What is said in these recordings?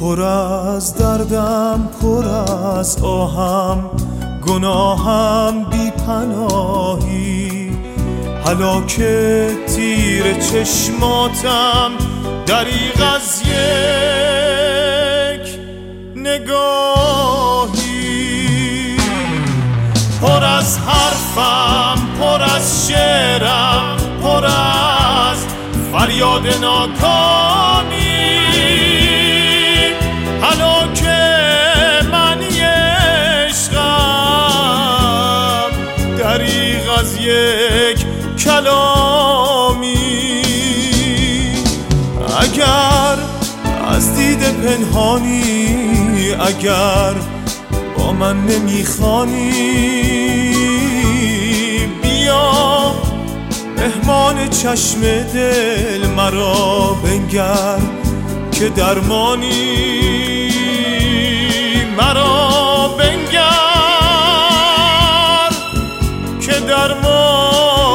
پر از دردم، پر از آهم، گناهم بی پناهی. هلاک تیر چشماتم دریغ از یک نگاهی. پر از حرفم، پر از شعرم، پر از فریاد ناکامی. هلاک معنی عشقم دریغ از یک کلامی. اگر از دید پنهانی، اگر با من نمیخوانی، بیا مهمان چشم دل مرا بنگر که درمانی. مرا بنگر که درمانی.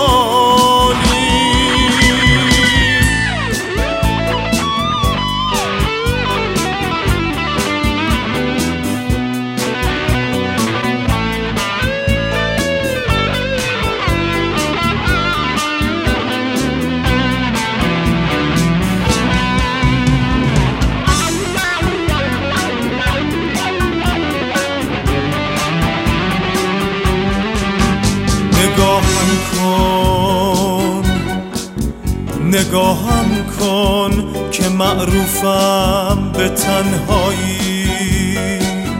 نگاهم کن که معروفم به تنهایی.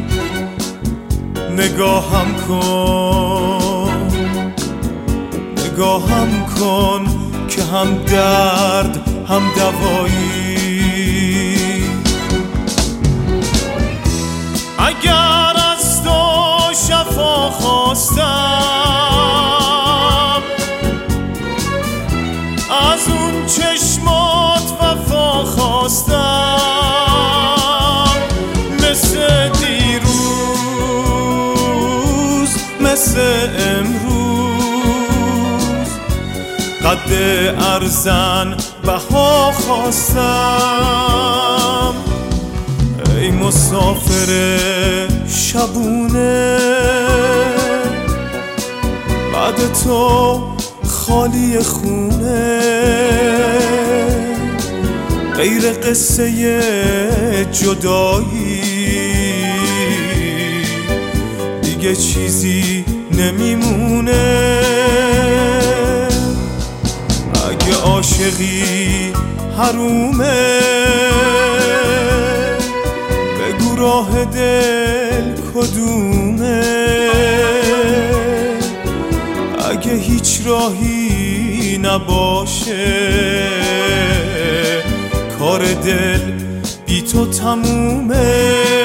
نگاهم کن که هم درد هم دوایی. اگر از تو شفا خواستم، از اون چشمات وفا خواستم. مثل دیروز، مثل امروز، قد ارزن بها خواستم. ای مسافر شبونه، بعد تو خالی خونه. غیر قصه جدایی دیگه چیزی نمیمونه. اگه عاشقی حرومه، بگو راه دل کدومه. اگه هیچ راهی نباشه، کار دل بی تو تمومه.